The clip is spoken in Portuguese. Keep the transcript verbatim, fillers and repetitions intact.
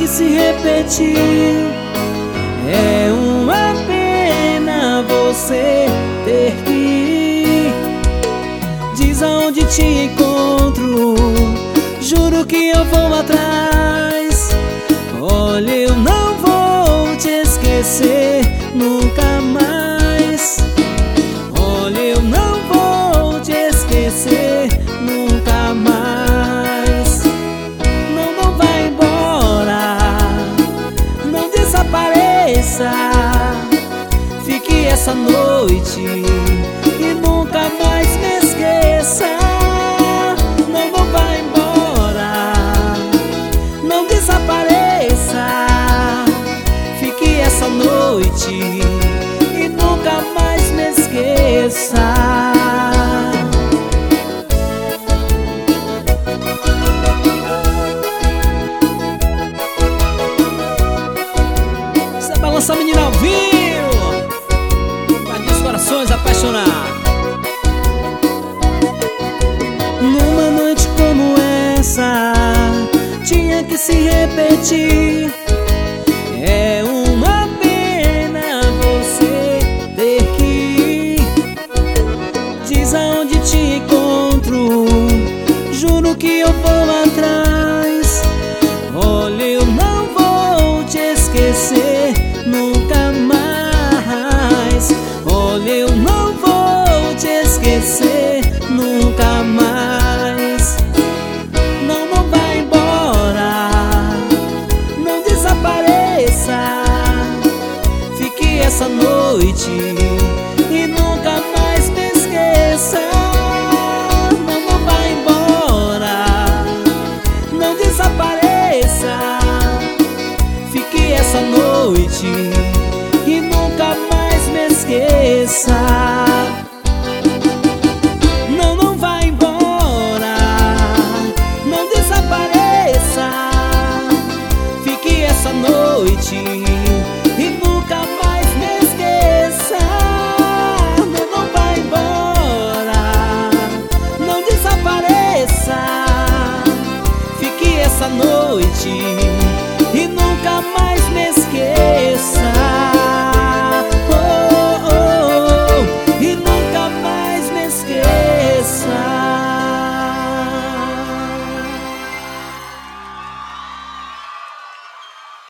que se repetir. É uma pena você ter que ir. Diz aonde te encontro, juro que eu vou atrás. Olha, eu não vou te esquecer nunca mais. Olha, eu não vou te esquecer nunca mais. Não, não vai embora, não desapareça. Fique essa noite e nunca mais me esqueça. Não, não vai embora, não desapareça. Fique essa noite e nunca mais me esqueça. Você balança, menina, ao vivo, pra os corações apaixonados. Numa noite como essa, tinha que se repetir. É uma pena você ter que ir. Diz aonde te encontro, juro que eu vou atrás. Olha, eu não vou te esquecer nunca mais. Olha, eu não vou te esquecer nunca mais. Não, não vai embora, não desapareça. Fique essa noite e nunca mais me esqueça. Não, não vai embora, não desapareça. Fique essa noite e nunca mais me esqueça. Não, não vai embora, não desapareça. Fique essa noite e nunca mais me esqueça. Não, não vai embora, não desapareça. Fique essa noite e nunca mais me esqueça.